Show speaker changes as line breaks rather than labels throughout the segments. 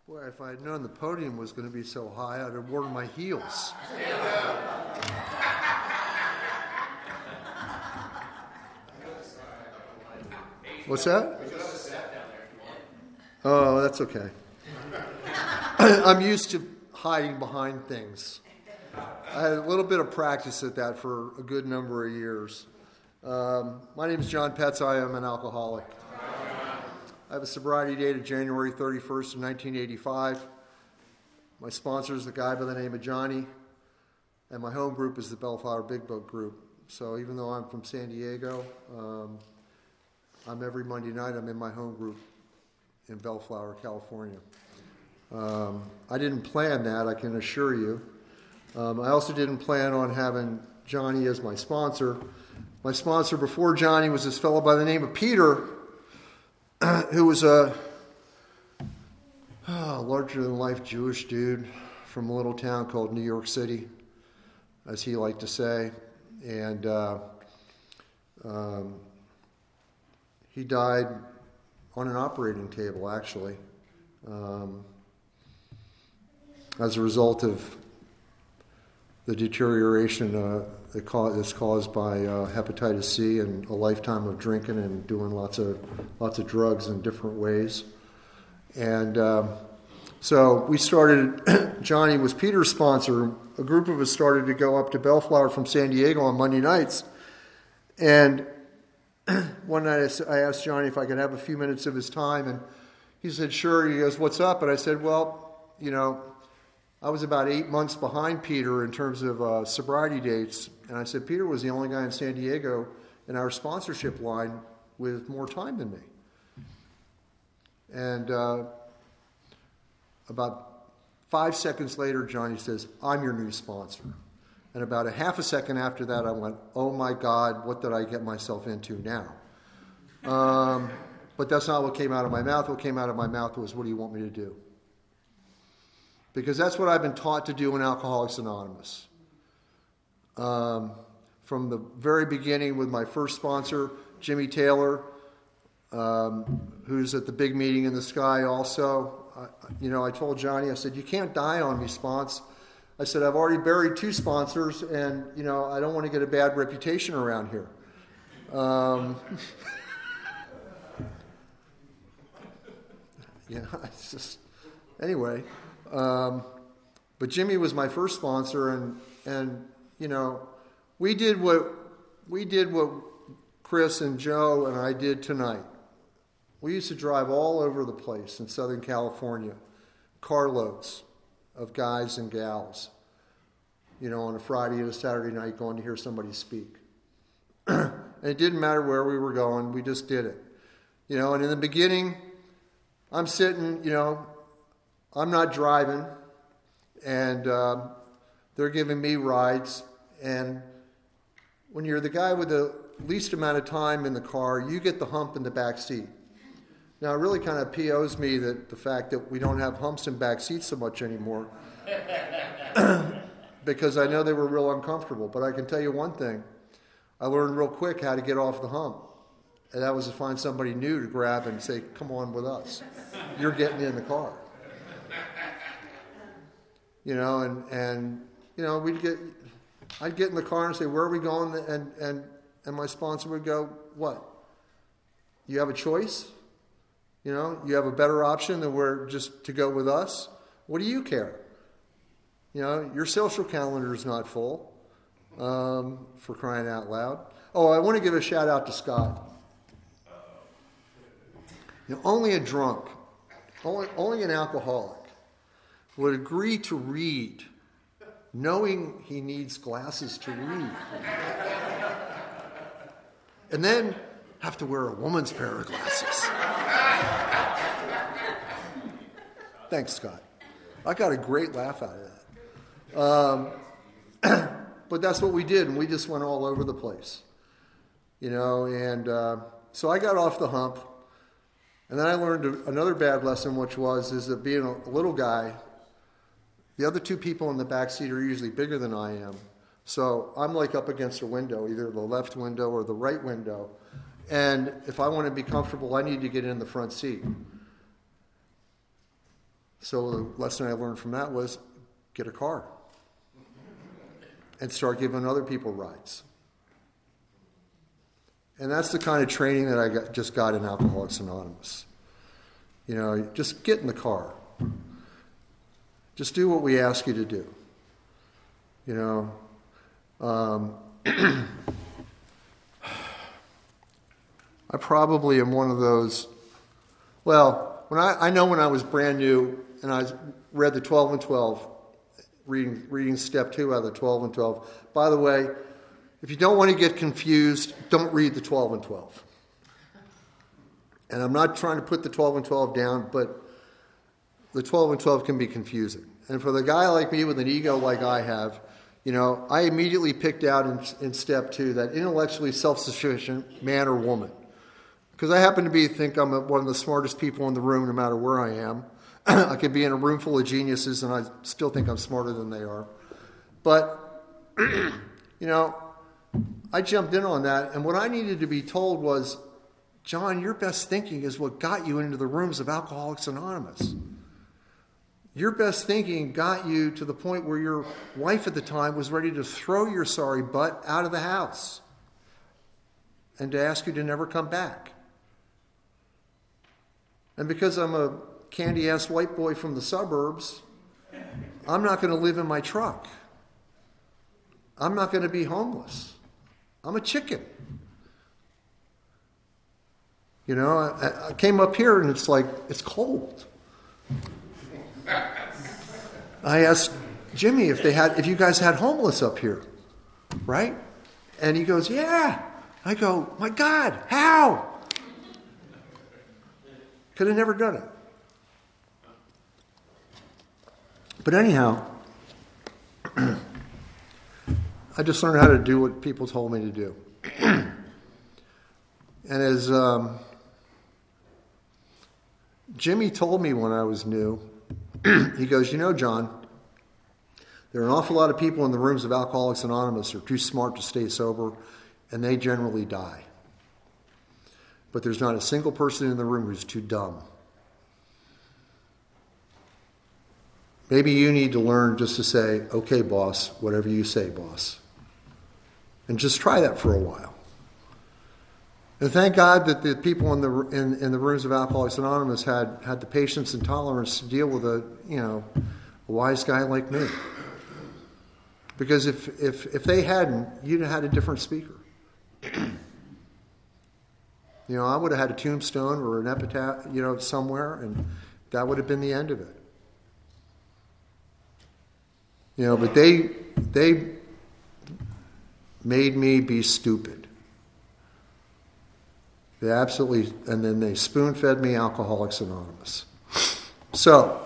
Boy, if I had known the podium was going to be so high, I'd have worn my heels. What's that? Oh, that's okay. I'm used to hiding behind things. I had a little bit of practice at that for a good number of years. My name is John Petz. I am an alcoholic. I have a sobriety date of January 31st of 1985. My sponsor is a guy by the name of Johnny, and my home group is the Bellflower Big Boat Group. So even though I'm from San Diego, I'm every Monday night I'm in my home group in Bellflower, California. I didn't plan that, I can assure you. I also didn't plan on having Johnny as my sponsor. My sponsor before Johnny was this fellow by the name of Peter, who was a larger-than-life Jewish dude from a little town called New York City, as he liked to say. And he died on an operating table, actually, as a result of the deterioration that's caused by hepatitis C and a lifetime of drinking and doing lots of drugs in different ways. And so we started, Johnny was Peter's sponsor. A group of us started to go up to Bellflower from San Diego on Monday nights. And one night I asked Johnny if I could have a few minutes of his time, and he said, sure. He goes, what's up? And I said, well, I was about 8 months behind Peter in terms of sobriety dates. And I said, Peter was the only guy in San Diego in our sponsorship line with more time than me. And about 5 seconds later, Johnny says, I'm your new sponsor. And about a half a second after that, I went, oh my God, what did I get myself into now? But that's not what came out of my mouth. What came out of my mouth was, what do you want me to do? Because that's what I've been taught to do in Alcoholics Anonymous. From the very beginning with my first sponsor, Jimmy Taylor, who's at the big meeting in the sky also. I told Johnny, I said, you can't die on me, spons. I said, I've already buried 2 sponsors, and, I don't want to get a bad reputation around here. It's just, anyway. But Jimmy was my first sponsor, and we did what Chris and Joe and I did tonight. We used to drive all over the place in Southern California, carloads of guys and gals, on a Friday and a Saturday night going to hear somebody speak. And it didn't matter where we were going, we just did it. And in the beginning, I'm sitting, I'm not driving, and they're giving me rides. And when you're the guy with the least amount of time in the car, you get the hump in the back seat. Now, it really kind of POs me that the fact that we don't have humps in back seats so much anymore, because I know they were real uncomfortable. But I can tell you one thing. I learned real quick how to get off the hump. And that was to find somebody new to grab and say, come on with us. You're getting in the car. I'd get in the car and say, where are we going? And my sponsor would go, what? You have a choice? You have a better option than just to go with us? What do you care? Your social calendar is not full, for crying out loud. Oh, I want to give a shout out to Scott. Only a drunk, only an alcoholic would agree to read, knowing he needs glasses to read, and then have to wear a woman's pair of glasses. Thanks, Scott. I got a great laugh out of that. But that's what we did, and we just went all over the place. So I got off the hump. And then I learned another bad lesson, which is that being a little guy, the other 2 people in the back seat are usually bigger than I am. So I'm like up against a window, either the left window or the right window. And if I want to be comfortable, I need to get in the front seat. So the lesson I learned from that was get a car and start giving other people rides. And that's the kind of training that I just got in Alcoholics Anonymous. Just get in the car. Just do what we ask you to do. I probably am one of those. Well, when I was brand new and I read the 12 and 12, reading step 2 out of the 12 and 12. By the way, if you don't want to get confused, don't read the 12 and 12. And I'm not trying to put the 12 and 12 down, but the 12 and 12 can be confusing. And for the guy like me with an ego like I have, I immediately picked out in step 2 that intellectually self-sufficient man or woman. Because I happen to think I'm one of the smartest people in the room no matter where I am. I could be in a room full of geniuses and I still think I'm smarter than they are. But, I jumped in on that, and what I needed to be told was, John, your best thinking is what got you into the rooms of Alcoholics Anonymous. Your best thinking got you to the point where your wife at the time was ready to throw your sorry butt out of the house and to ask you to never come back. And because I'm a candy-ass white boy from the suburbs, I'm not going to live in my truck. I'm not going to be homeless. I'm a chicken. I came up here and it's like, it's cold. I asked Jimmy if you guys had homeless up here, right? And he goes, yeah. I go, my God, how? Could have never done it. But anyhow, I just learned how to do what people told me to do. And as Jimmy told me when I was new, he goes, John, there are an awful lot of people in the rooms of Alcoholics Anonymous who are too smart to stay sober, and they generally die. But there's not a single person in the room who's too dumb. Maybe you need to learn just to say, okay, boss, whatever you say, boss. And just try that for a while. And thank God that the people in the rooms of Alcoholics Anonymous had the patience and tolerance to deal with a wise guy like me. Because if they hadn't, you'd have had a different speaker. I would have had a tombstone or an epitaph, somewhere, and that would have been the end of it. But they made me be stupid. They absolutely, and then they spoon-fed me Alcoholics Anonymous. So,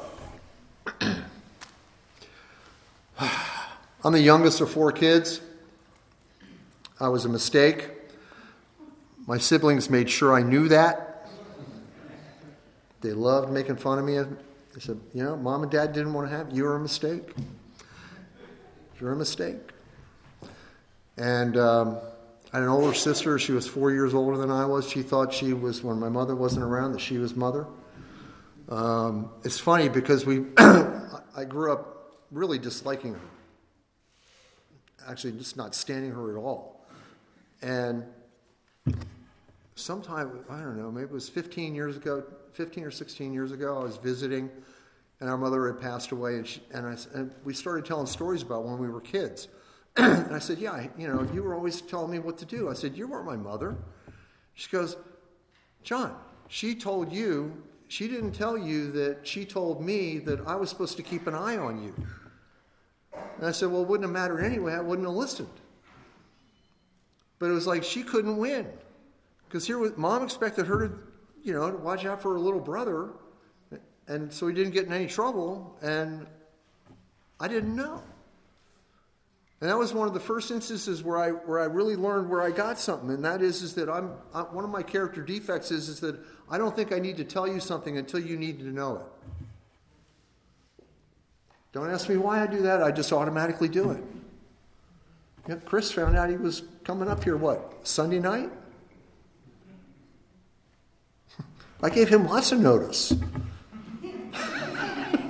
I'm the youngest of 4 kids. I was a mistake. My siblings made sure I knew that. They loved making fun of me. They said, Mom and Dad didn't want to have you. You're a mistake. You're a mistake. And I had an older sister. She was 4 years older than I was. She thought she was, when my mother wasn't around, that she was mother. It's funny because I grew up really disliking her. Actually, just not standing her at all. And sometime, I don't know, maybe it was 15 or 16 years ago, I was visiting, and our mother had passed away, and we started telling stories about when we were kids. And I said, yeah, you were always telling me what to do. I said, you weren't my mother. She goes, John, she didn't tell you that she told me that I was supposed to keep an eye on you. And I said, well, it wouldn't have mattered anyway. I wouldn't have listened. But it was like she couldn't win. Because Mom expected her to watch out for her little brother, and so he didn't get in any trouble, and I didn't know. And that was one of the first instances where I really learned where I got something, and that is that one of my character defects is that I don't think I need to tell you something until you need to know it. Don't ask me why I do that. I just automatically do it. Chris found out he was coming up here, Sunday night? I gave him lots of notice.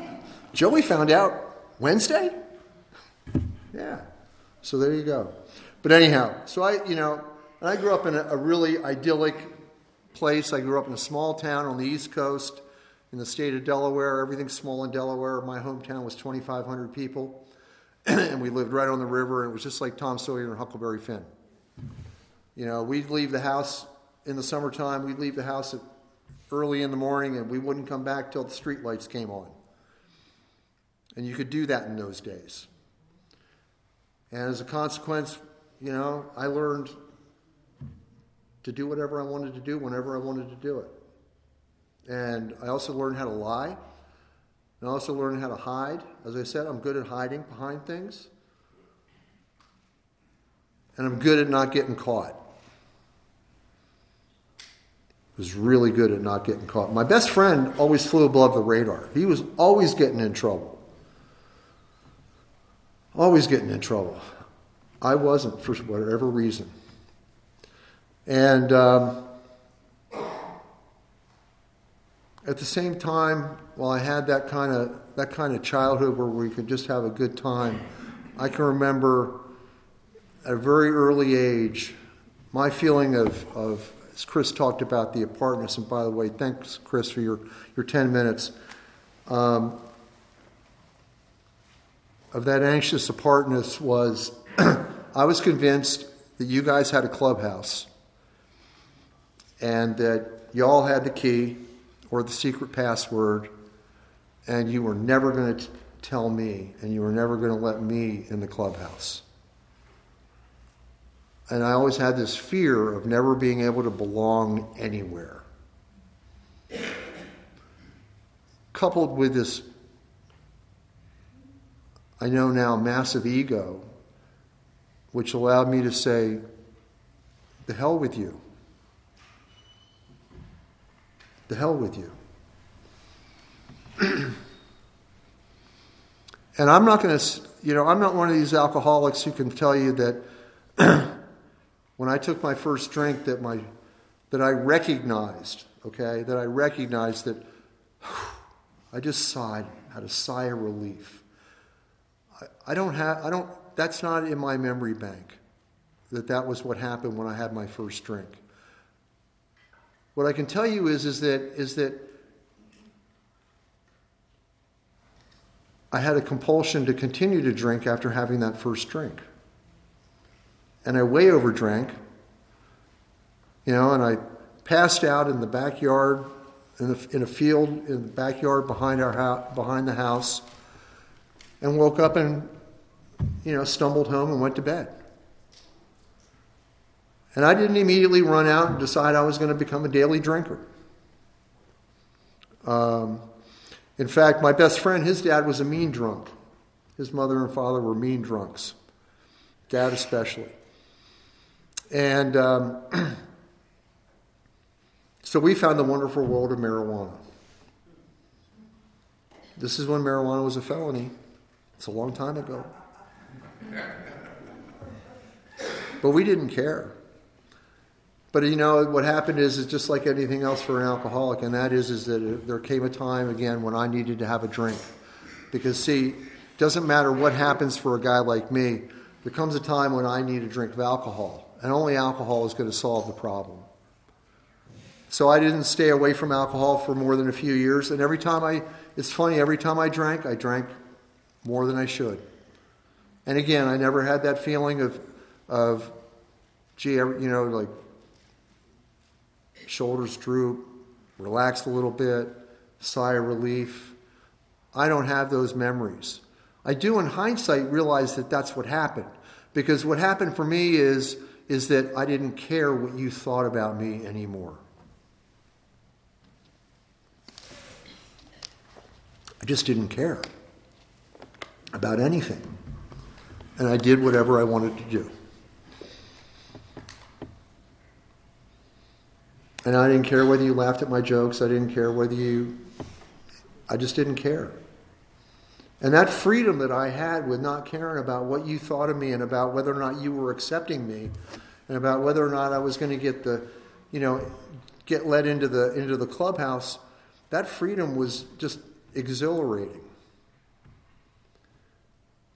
Joey found out Wednesday? Yeah. So there you go. But anyhow, so I grew up in a really idyllic place. I grew up in a small town on the East Coast in the state of Delaware. Everything's small in Delaware. My hometown was 2,500 people. And we lived right on the river, and it was just like Tom Sawyer and Huckleberry Finn. We'd leave the house in the summertime. We'd leave the house early in the morning, and we wouldn't come back till the street lights came on. And you could do that in those days. And as a consequence, I learned to do whatever I wanted to do whenever I wanted to do it. And I also learned how to lie. And I also learned how to hide. As I said, I'm good at hiding behind things. And I'm good at not getting caught. I was really good at not getting caught. My best friend always flew above the radar. He was always getting in trouble. Always getting in trouble. I wasn't, for whatever reason. And at the same time, while I had that kind of childhood where we could just have a good time, I can remember at a very early age my feeling of as Chris talked about the apartness. And by the way, thanks, Chris, for your 10 minutes. Of that anxious apartness was I was convinced that you guys had a clubhouse and that y'all had the key or the secret password, and you were never going to tell me, and you were never going to let me in the clubhouse. And I always had this fear of never being able to belong anywhere. Coupled with this, I know now, massive ego, which allowed me to say, the hell with you. The hell with you. And I'm not going to, I'm not one of these alcoholics who can tell you that when I took my first drink that I recognized that I just sighed, had a sigh of relief. That's not in my memory bank that was what happened when I had my first drink. What I can tell you is that I had a compulsion to continue to drink after having that first drink. And I way overdrank, and I passed out in the backyard, in a field in the backyard behind the house, and woke up and, stumbled home and went to bed. And I didn't immediately run out and decide I was going to become a daily drinker. In fact, my best friend, his dad was a mean drunk. His mother and father were mean drunks. Dad especially. And so we found the wonderful world of marijuana. This is when marijuana was a felony. It's a long time ago. But we didn't care. But what happened is just like anything else for an alcoholic, and that is that there came a time again when I needed to have a drink. Because see, it doesn't matter what happens for a guy like me, there comes a time when I need a drink of alcohol. And only alcohol is going to solve the problem. So I didn't stay away from alcohol for more than a few years. And every time I drank more than I should. And again, I never had that feeling of like shoulders droop, relaxed a little bit, sigh of relief. I don't have those memories. I do in hindsight realize that that's what happened. Because what happened for me is that I didn't care what you thought about me anymore. I just didn't care about anything. And I did whatever I wanted to do. And I didn't care whether you laughed at my jokes. I didn't care I just didn't care. And that freedom that I had with not caring about what you thought of me and about whether or not you were accepting me and about whether or not I was going to get let into the clubhouse, that freedom was just exhilarating.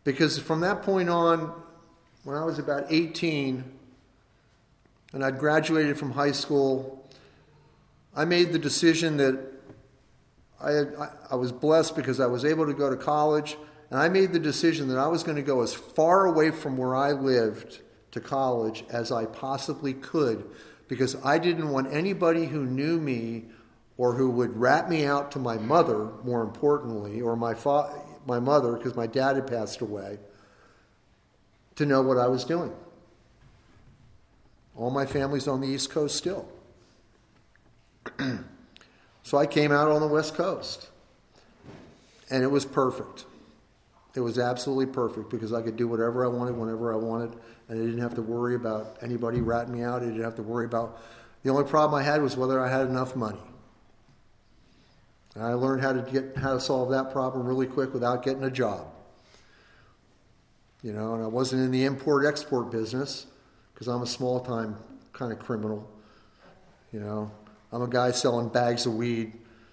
Because from that point on, when I was about 18, and I'd graduated from high school, I made the decision that I was blessed because I was able to go to college, and I made the decision that I was going to go as far away from where I lived to college as I possibly could, because I didn't want anybody who knew me or who would rat me out to my mother, more importantly, or my mother, because my dad had passed away, to know what I was doing. All my family's on the East Coast still. So I came out on the West Coast. And it was perfect. It was absolutely perfect because I could do whatever I wanted, whenever I wanted, and I didn't have to worry about anybody ratting me out. I didn't have to worry about... The only problem I had was whether I had enough money. And I learned how to solve that problem really quick without getting a job. And I wasn't in the import-export business because I'm a small-time kind of criminal. I'm a guy selling bags of weed,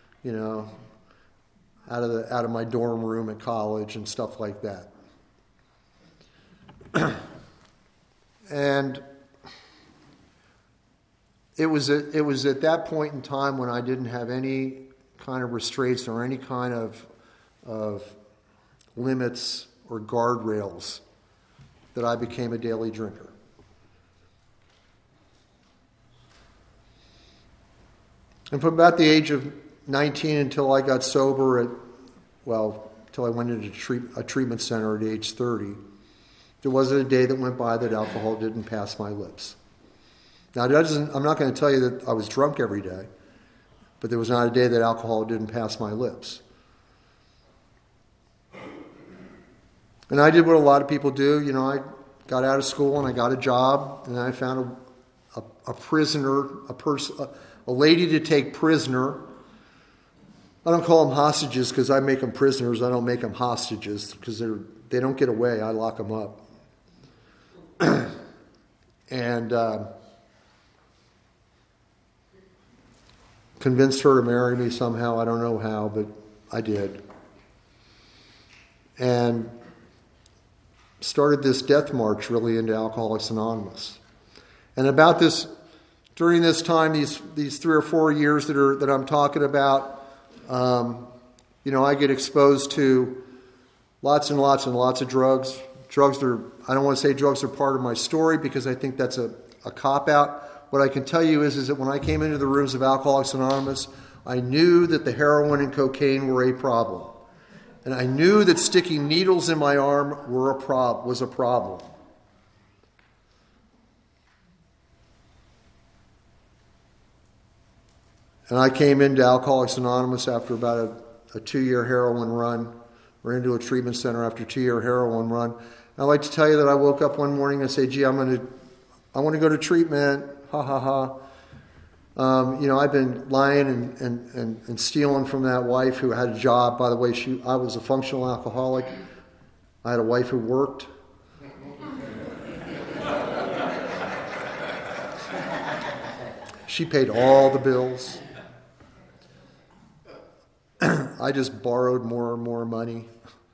out of my dorm room at college and stuff like that. And it was at that point in time when I didn't have any kind of restraints or any kind of limits or guardrails that I became a daily drinker. And from about the age of 19 until I got sober until I went into a treatment center at age 30, there wasn't a day that went by that alcohol didn't pass my lips. Now, I'm not going to tell you that I was drunk every day, but there was not a day that alcohol didn't pass my lips. And I did what a lot of people do. I got out of school and I got a job, and I found a prisoner, a lady to take prisoner. I don't call them hostages because I make them prisoners. I don't make them hostages because they don't get away. I lock them up. And convinced her to marry me somehow. I don't know how, but I did. And started this death march really into Alcoholics Anonymous. And during this time, these 3 or 4 years that I'm talking about, I get exposed to lots and lots and lots of drugs. I don't want to say drugs are part of my story because I think that's a cop-out. What I can tell you is that when I came into the rooms of Alcoholics Anonymous, I knew that the heroin and cocaine were a problem. And I knew that sticking needles in my arm was a problem. And I came into Alcoholics Anonymous after about a 2-year heroin run, or into a treatment center after a 2-year heroin run. And I'd like to tell you that I woke up one morning and I said, gee, I want to go to treatment. Ha ha ha. I've been lying and stealing from that wife who had a job. By the way, I was a functional alcoholic. I had a wife who worked. She paid all the bills. I just borrowed more and more money.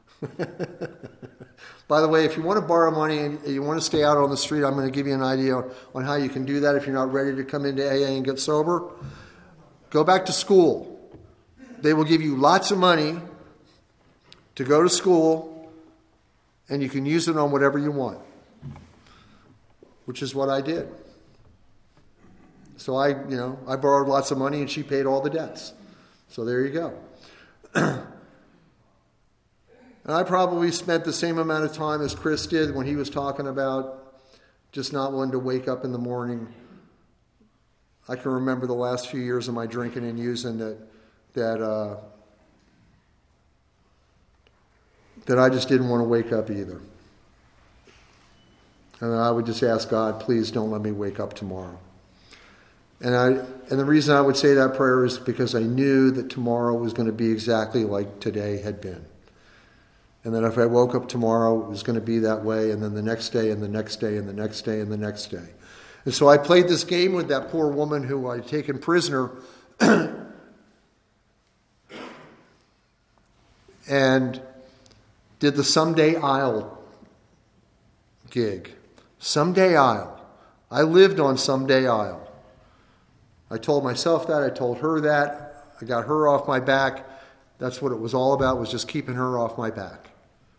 By the way, if you want to borrow money and you want to stay out on the street, I'm going to give you an idea on how you can do that if you're not ready to come into AA and get sober. Go back to school. They will give you lots of money to go to school, and you can use it on whatever you want, which is what I did. So I borrowed lots of money, and she paid all the debts. So there you go. And I probably spent the same amount of time as Chris did when he was talking about just not wanting to wake up in the morning. I can remember the last few years of my drinking and using that I just didn't want to wake up either. And I would just ask God, please don't let me wake up tomorrow. And the reason I would say that prayer is because I knew that tomorrow was going to be exactly like today had been. And that if I woke up tomorrow, it was going to be that way, and then the next day, and the next day, and the next day, and the next day. And so I played this game with that poor woman who I'd taken prisoner, and did the someday I'll gig. Someday I'll. I lived on someday I'll. I told myself that. I told her that. I got her off my back. That's what it was all about, was just keeping her off my back.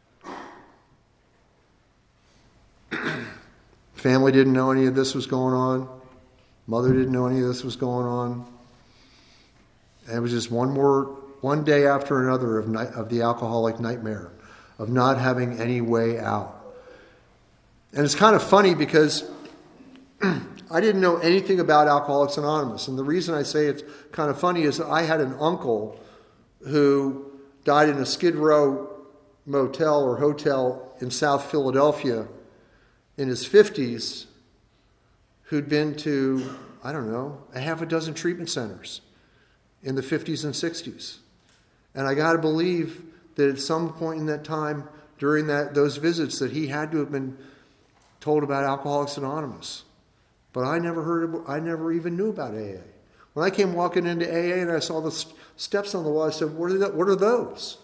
Family didn't know any of this was going on. Mother didn't know any of this was going on. And it was just one day after another of the alcoholic nightmare, of not having any way out. And it's kind of funny because I didn't know anything about Alcoholics Anonymous. And the reason I say it's kind of funny is that I had an uncle who died in a Skid Row motel or hotel in South Philadelphia in his 50s, who'd been to, I don't know, a half a dozen treatment centers in the 50s and 60s. And I got to believe that at some point in that time, during those visits, that he had to have been told about Alcoholics Anonymous. But I never even knew about AA. When I came walking into AA and I saw the steps on the wall, I said, what are those?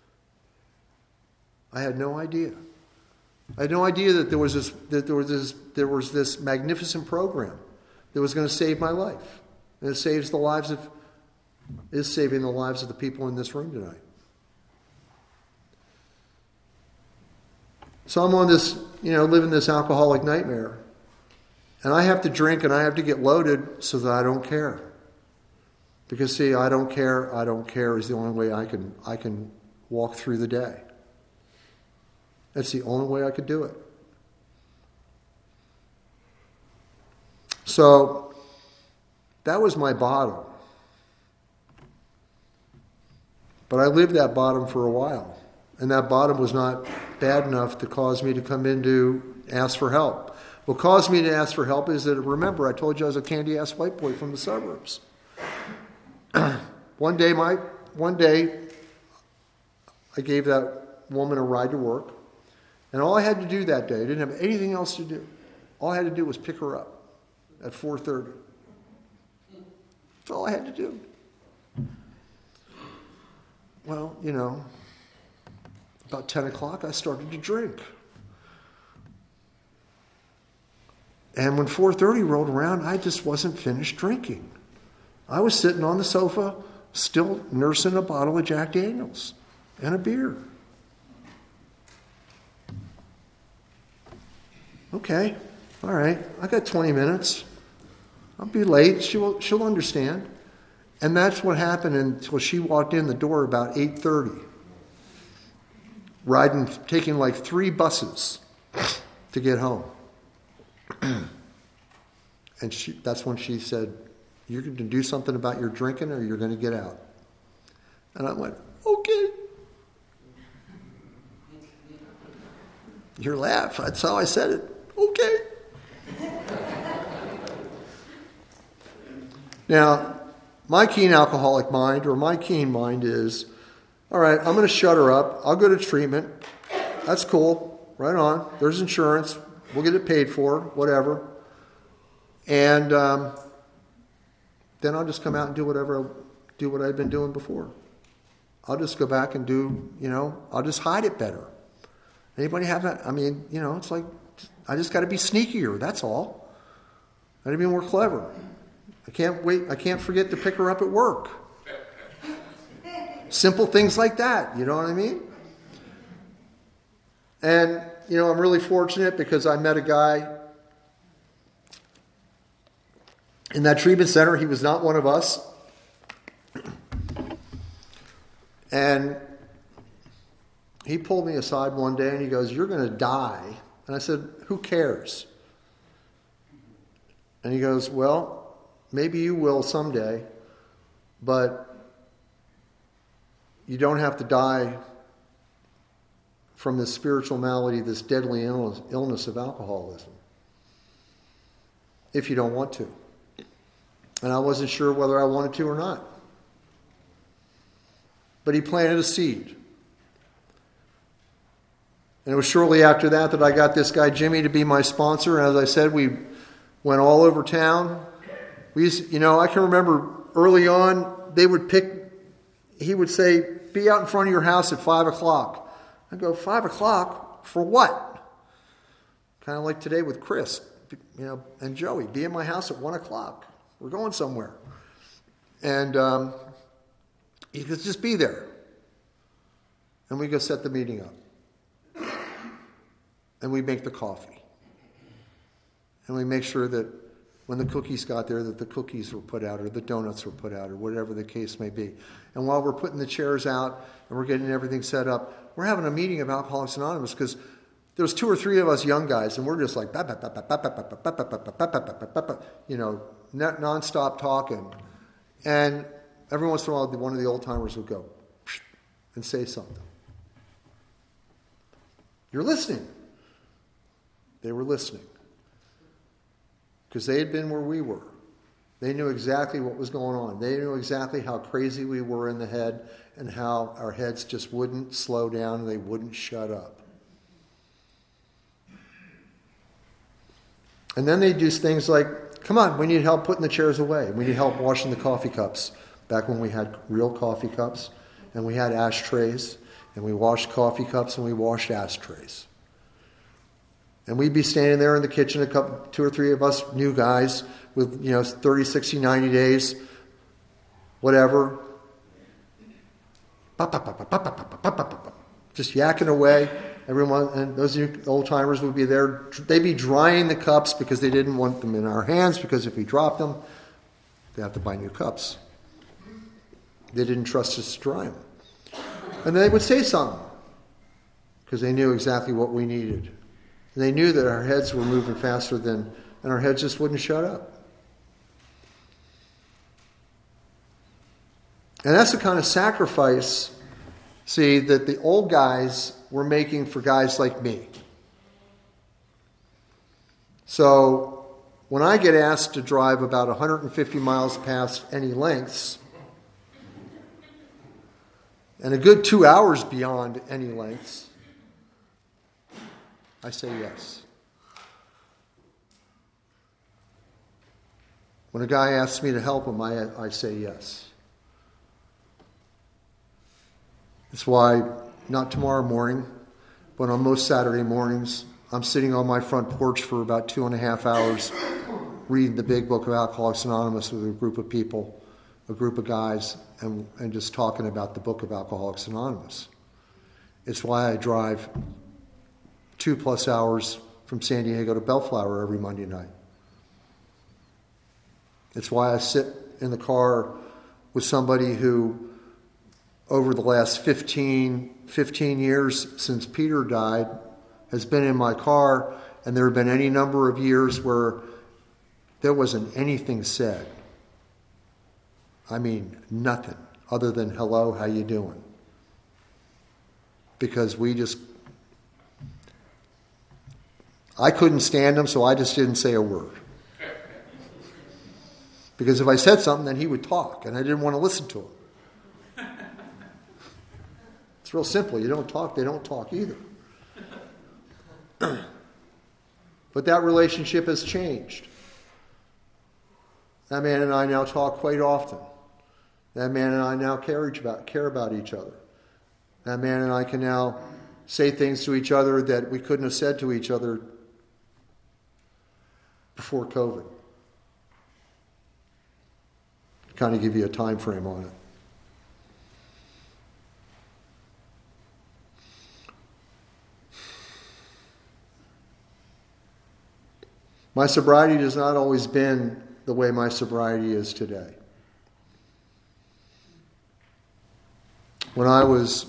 I had no idea. I had no idea that there was this magnificent program that was going to save my life. And it is saving the lives of the people in this room tonight. So I'm on this, living this alcoholic nightmare. And I have to drink and I have to get loaded so that I don't care. Because see, I don't care is the only way I can walk through the day. That's the only way I could do it. So that was my bottom. But I lived that bottom for a while. And that bottom was not bad enough to cause me to come in to ask for help. What caused me to ask for help is that, remember, I told you I was a candy-ass white boy from the suburbs. One day, I gave that woman a ride to work. And all I had to do that day, I didn't have anything else to do. All I had to do was pick her up at 4:30. That's all I had to do. Well, about 10 o'clock, I started to drink. And when 4:30 rolled around, I just wasn't finished drinking. I was sitting on the sofa, still nursing a bottle of Jack Daniels and a beer. Okay, all right, I got 20 minutes. I'll be late. She'll understand. And that's what happened until she walked in the door about 8:30. Taking like 3 buses to get home. And that's when she said, you're going to do something about your drinking or you're going to get out. And I went, okay. Your laugh, that's how I said it. Okay. Now, my keen alcoholic mind, or my keen mind is, all right, I'm going to shut her up. I'll go to treatment. That's cool. Right on. There's insurance. We'll get it paid for, whatever. And then I'll just come out and do what I've been doing before. I'll just go back and I'll just hide it better. Anybody have that? I mean, it's like, I just got to be sneakier, that's all. I got to be more clever. I can't forget to pick her up at work. Simple things like that, you know what I mean? And, I'm really fortunate because I met a guy in that treatment center. He was not one of us. And he pulled me aside one day and he goes, you're going to die. And I said, who cares? And he goes, well, maybe you will someday, but you don't have to die from this spiritual malady, this deadly illness of alcoholism, if you don't want to. And I wasn't sure whether I wanted to or not. But he planted a seed. And it was shortly after that I got this guy Jimmy to be my sponsor. And as I said, we went all over town. I can remember early on, he would say, be out in front of your house at 5 o'clock. I go, 5 o'clock? For what? Kind of like today with Chris, and Joey. Be in my house at 1 o'clock. We're going somewhere. And you could just be there. And we go set the meeting up. And we make the coffee. And we make sure that when the cookies got there, that the cookies were put out or the donuts were put out or whatever the case may be. And while we're putting the chairs out and we're getting everything set up, we're having a meeting of Alcoholics Anonymous because there's 2 or 3 of us young guys and we're just like, nonstop talking. And every once in a while, one of the old timers would go and say something. You're listening. They were listening. Because they had been where we were. They knew exactly what was going on. They knew exactly how crazy we were in the head and how our heads just wouldn't slow down and they wouldn't shut up. And then they'd do things like, come on, we need help putting the chairs away. We need help washing the coffee cups. Back when we had real coffee cups and we had ashtrays and we washed coffee cups and we washed ashtrays. And we'd be standing there in the kitchen, 2 or 3 of us new guys with, 30, 60, 90 days, whatever. Just yakking away. Everyone, and those old timers would be there. They'd be drying the cups because they didn't want them in our hands because if we dropped them, they'd have to buy new cups. They didn't trust us to dry them. And they would say something because they knew exactly what we needed. And they knew that our heads were moving faster and our heads just wouldn't shut up. And that's the kind of sacrifice, that the old guys were making for guys like me. So when I get asked to drive about 150 miles past any lengths, and a good 2 hours beyond any lengths, I say yes. When a guy asks me to help him, I say yes. That's why, not tomorrow morning, but on most Saturday mornings, I'm sitting on my front porch for about 2.5 hours reading the big book of Alcoholics Anonymous with a group of people, a group of guys, and just talking about the book of Alcoholics Anonymous. It's why I drive 2+ hours from San Diego to Bellflower every Monday night. It's why I sit in the car with somebody who, over the last 15 years since Peter died, has been in my car, and there have been any number of years where there wasn't anything said. I mean, nothing other than, hello, how you doing? Because I couldn't stand him, so I just didn't say a word. Because if I said something, then he would talk, and I didn't want to listen to him. It's real simple. You don't talk, they don't talk either. But that relationship has changed. That man and I now talk quite often. That man and I now care about each other. That man and I can now say things to each other that we couldn't have said to each other before COVID. Kind of give you a time frame on it. My sobriety has not always been the way my sobriety is today. When I was,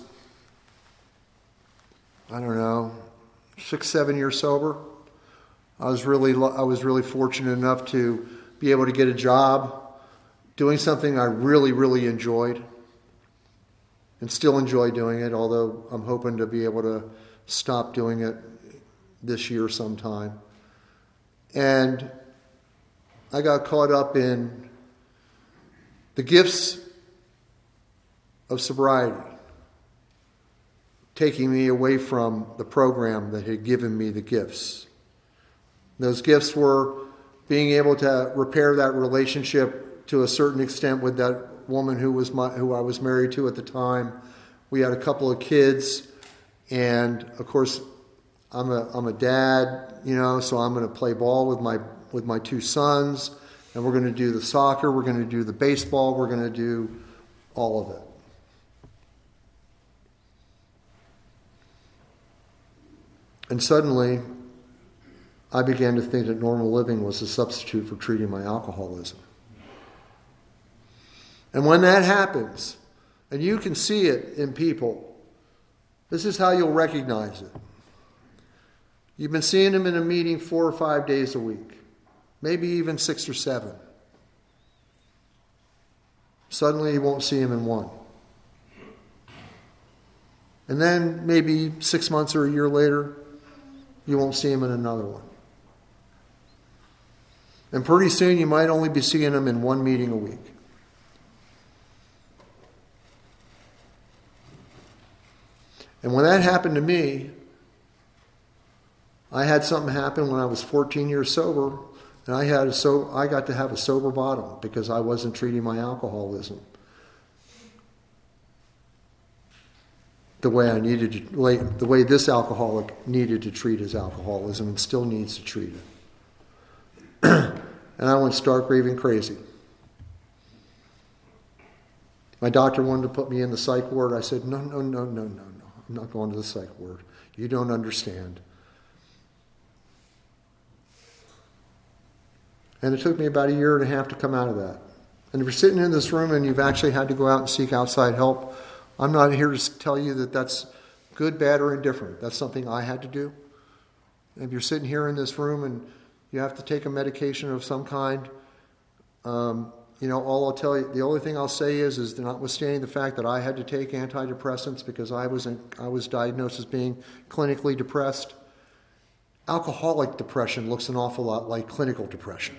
6, 7 years sober, I was really fortunate enough to be able to get a job doing something I really, really enjoyed and still enjoy doing it, although I'm hoping to be able to stop doing it this year sometime. And I got caught up in the gifts of sobriety, taking me away from the program that had given me the gifts. Those gifts were being able to repair that relationship to a certain extent with that woman who I was married to at the time. We had a couple of kids, and of course, I'm a dad, so I'm going to play ball with my two sons, and we're going to do the soccer, we're going to do the baseball, we're going to do all of it. And suddenly, I began to think that normal living was a substitute for treating my alcoholism. And when that happens, and you can see it in people, this is how you'll recognize it. You've been seeing them in a meeting 4 or 5 days a week, maybe even 6 or 7. Suddenly you won't see them in one. And then maybe 6 months or a year later, you won't see them in another one. And pretty soon you might only be seeing them in one meeting a week. And when that happened to me, I had something happen when I was 14 years sober, and I got to have a sober bottom because I wasn't treating my alcoholism the way I needed to, the way this alcoholic needed to treat his alcoholism and still needs to treat it. And I went stark raving crazy. My doctor wanted to put me in the psych ward. I said, no. I'm not going to the psych ward. You don't understand. And it took me about 1.5 years to come out of that. And if you're sitting in this room and you've actually had to go out and seek outside help, I'm not here to tell you that that's good, bad, or indifferent. That's something I had to do. And if you're sitting here in this room and you have to take a medication of some kind, all I'll tell you, the only thing I'll say is notwithstanding the fact that I had to take antidepressants because I was diagnosed as being clinically depressed, alcoholic depression looks an awful lot like clinical depression.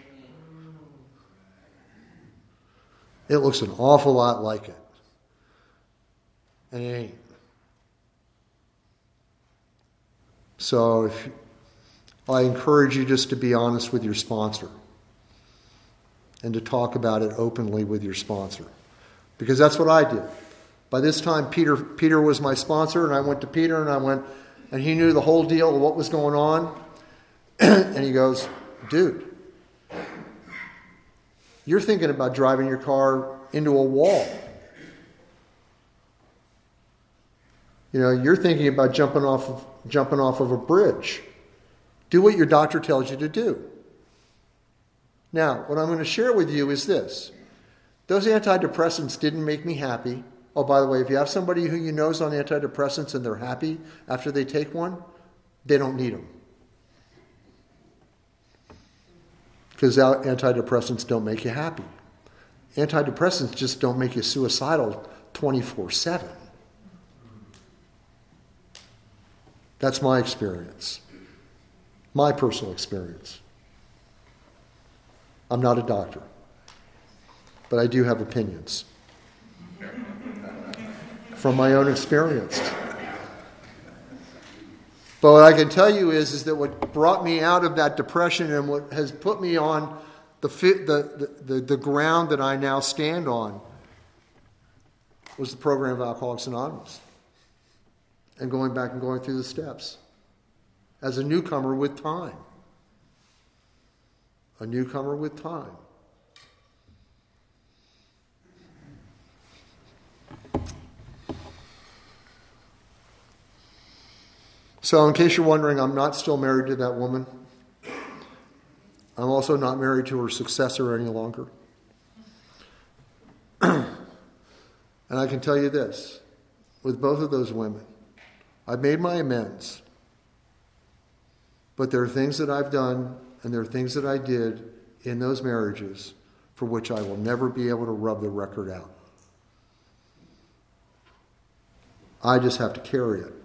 It looks an awful lot like it. And it ain't. So I encourage you just to be honest with your sponsor and to talk about it openly with your sponsor. Because that's what I did. By this time, Peter was my sponsor, and I went to Peter, and he knew the whole deal of what was going on. And he goes, dude, you're thinking about driving your car into a wall. You're thinking about jumping off of a bridge. Do what your doctor tells you to do. Now, what I'm going to share with you is this. Those antidepressants didn't make me happy. Oh, by the way, if you have somebody who you know is on antidepressants and they're happy after they take one, they don't need them. Because antidepressants don't make you happy. Antidepressants just don't make you suicidal 24/7. That's my experience. My personal experience. I'm not a doctor, but I do have opinions from my own experience. But what I can tell you is that what brought me out of that depression and what has put me on the ground that I now stand on was the program of Alcoholics Anonymous. And going back and going through the steps as a newcomer with time. A newcomer with time. So in case you're wondering, I'm not still married to that woman. I'm also not married to her successor any longer. And I can tell you this, with both of those women, I've made my amends. But there are things that I've done and there are things that I did in those marriages for which I will never be able to rub the record out. I just have to carry it.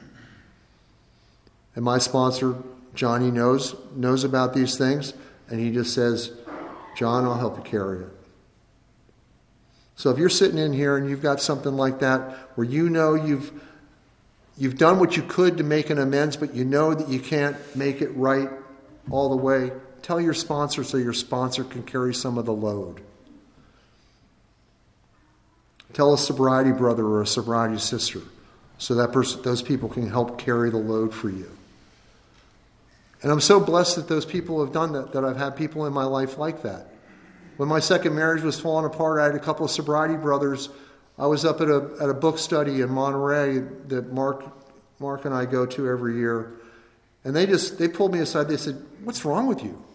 And my sponsor, Johnny, knows about these things, and he just says, John, I'll help you carry it. So if you're sitting in here and you've got something like that where you know you've done what you could to make an amends, but you know that you can't make it right all the way, tell your sponsor so your sponsor can carry some of the load. Tell a sobriety brother or a sobriety sister so that those people can help carry the load for you. And I'm so blessed that those people have done that I've had people in my life like that. When my second marriage was falling apart, I had a couple of sobriety brothers. I was up at a book study in Monterey that Mark and I go to every year. And they pulled me aside. They said, "What's wrong with you?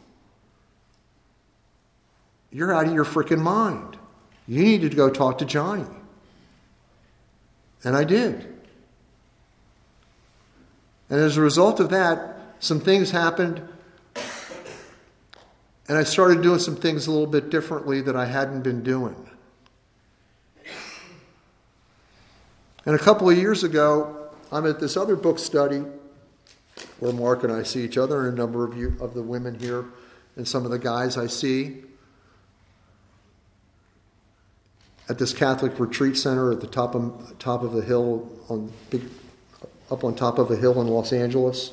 You're out of your freaking mind. You need to go talk to Johnny." And I did. And as a result of that, some things happened. And I started doing some things a little bit differently that I hadn't been doing. And a couple of years ago, I'm at this other book study where Mark and I see each other, and a number of the women here and some of the guys I see at this Catholic retreat center at the top of the hill up on top of a hill in Los Angeles.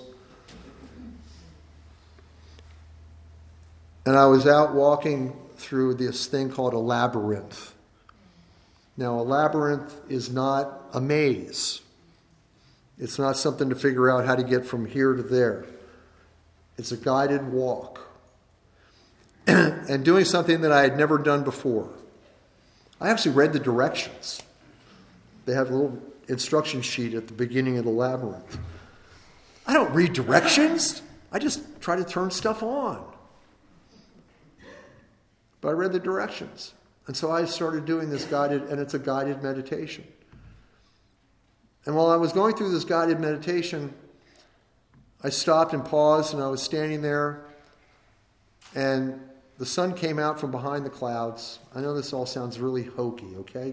And I was out walking through this thing called a labyrinth. Now, a labyrinth is not a maze. It's not something to figure out how to get from here to there. It's a guided walk. And doing something that I had never done before. I actually read the directions. They have a little instruction sheet at the beginning of the labyrinth. I don't read directions. I just try to turn stuff on. But I read the directions. And so I started doing this and it's a guided meditation. And while I was going through this guided meditation, I stopped and paused, and I was standing there, and the sun came out from behind the clouds. I know this all sounds really hokey, okay?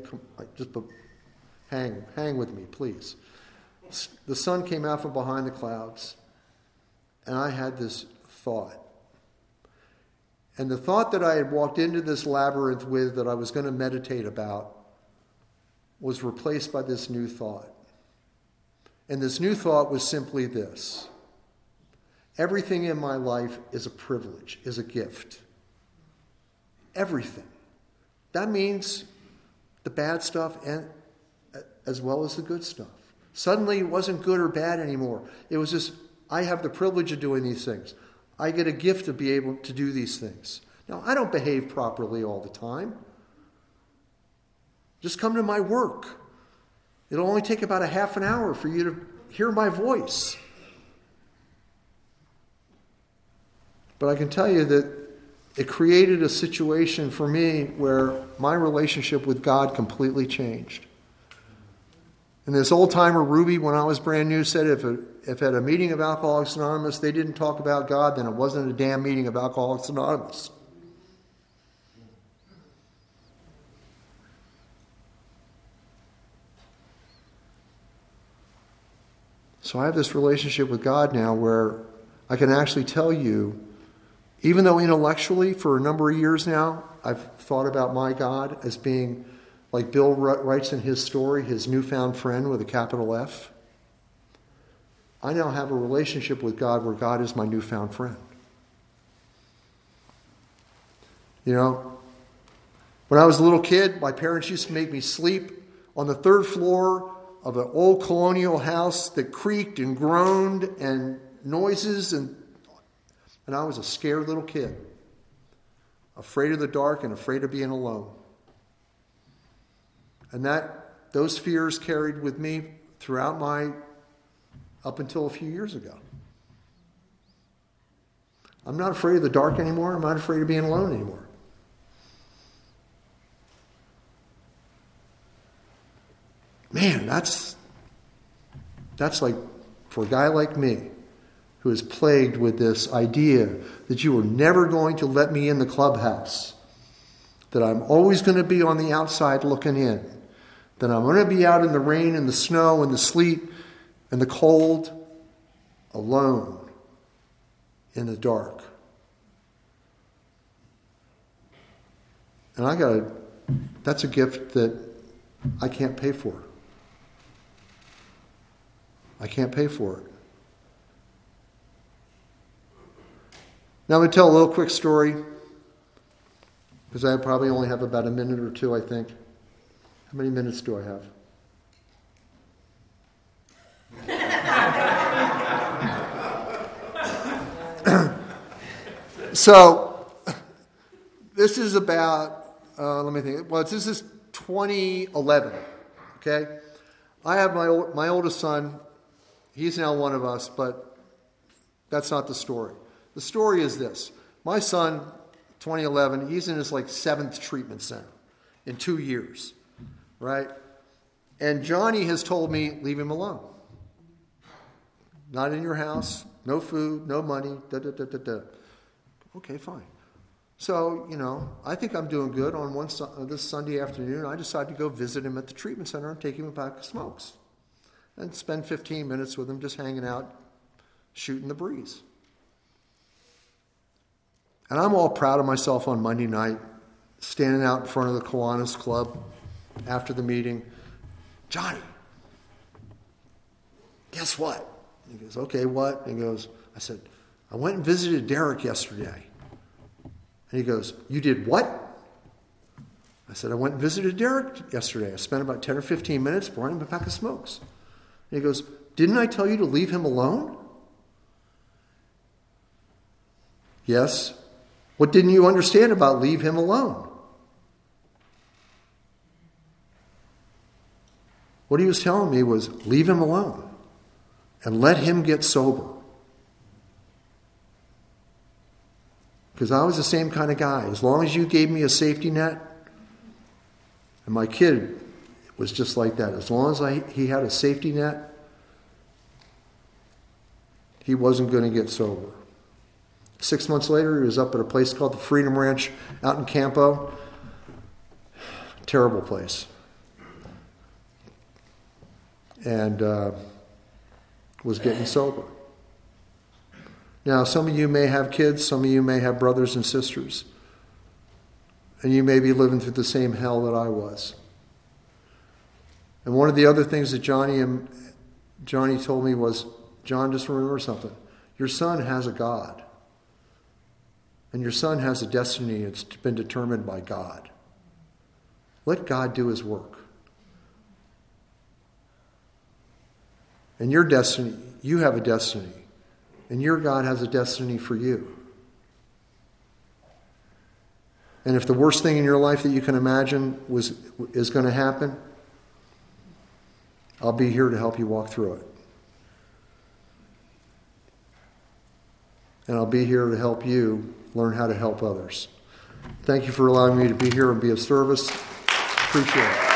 Hang with me, please. The sun came out from behind the clouds, and I had this thought. And the thought that I had walked into this labyrinth with, that I was going to meditate about, was replaced by this new thought. And this new thought was simply this: everything in my life is a privilege, is a gift. Everything. That means the bad stuff and as well as the good stuff. Suddenly it wasn't good or bad anymore. It was just, I have the privilege of doing these things. I get a gift to be able to do these things. Now, I don't behave properly all the time. Just come to my work. It'll only take about a half an hour for you to hear my voice. But I can tell you that it created a situation for me where my relationship with God completely changed. And this old-timer Ruby, when I was brand new, said if at a meeting of Alcoholics Anonymous they didn't talk about God, then it wasn't a damn meeting of Alcoholics Anonymous. So I have this relationship with God now where I can actually tell you, even though intellectually for a number of years now I've thought about my God as being, like Bill writes in his story, his newfound friend with a capital F. I now have a relationship with God where God is my newfound friend. You know, when I was a little kid, my parents used to make me sleep on the third floor of an old colonial house that creaked and groaned and noises, and I was a scared little kid, afraid of the dark and afraid of being alone. And those fears carried with me throughout up until a few years ago. I'm not afraid of the dark anymore. I'm not afraid of being alone anymore. Man, that's like, for a guy like me, who is plagued with this idea that you are never going to let me in the clubhouse, that I'm always going to be on the outside looking in, that I'm going to be out in the rain and the snow and the sleet and the cold, alone, in the dark. And that's a gift that I can't pay for. I can't pay for it. Now I'm going to tell a little quick story, because I probably only have about a minute or two, I think. How many minutes do I have? So this is about, let me think. Well, this is 2011, okay? I have my oldest son. He's now one of us, but that's not the story. The story is this. My son, 2011, he's in his 7th treatment center in 2 years, right? And Johnny has told me, leave him alone. Not in your house, no food, no money, da-da-da-da-da. Okay, fine. So, I think I'm doing good. On this Sunday afternoon, I decided to go visit him at the treatment center and take him a pack of smokes and spend 15 minutes with him just hanging out, shooting the breeze. And I'm all proud of myself on Monday night, standing out in front of the Kiwanis Club after the meeting. Johnny, guess what? He goes, okay, what? And he goes, I said, I went and visited Derek yesterday. And he goes, you did what? I said, I went and visited Derek yesterday. I spent about 10 or 15 minutes pouring him a pack of smokes. And he goes, didn't I tell you to leave him alone? Yes. What didn't you understand about leave him alone? What he was telling me was leave him alone and let him get sober. Because I was the same kind of guy. As long as you gave me a safety net, and my kid was just like that. As long as he had a safety net, he wasn't going to get sober. 6 months later, he was up at a place called the Freedom Ranch out in Campo. Terrible place. And was getting sober. Now, some of you may have kids, some of you may have brothers and sisters, and you may be living through the same hell that I was. And one of the other things that Johnny told me was, John, just remember something. Your son has a God, and your son has a destiny that's been determined by God. Let God do his work. And your destiny, you have a destiny. And your God has a destiny for you. And if the worst thing in your life that you can imagine is going to happen, I'll be here to help you walk through it. And I'll be here to help you learn how to help others. Thank you for allowing me to be here and be of service. Appreciate it.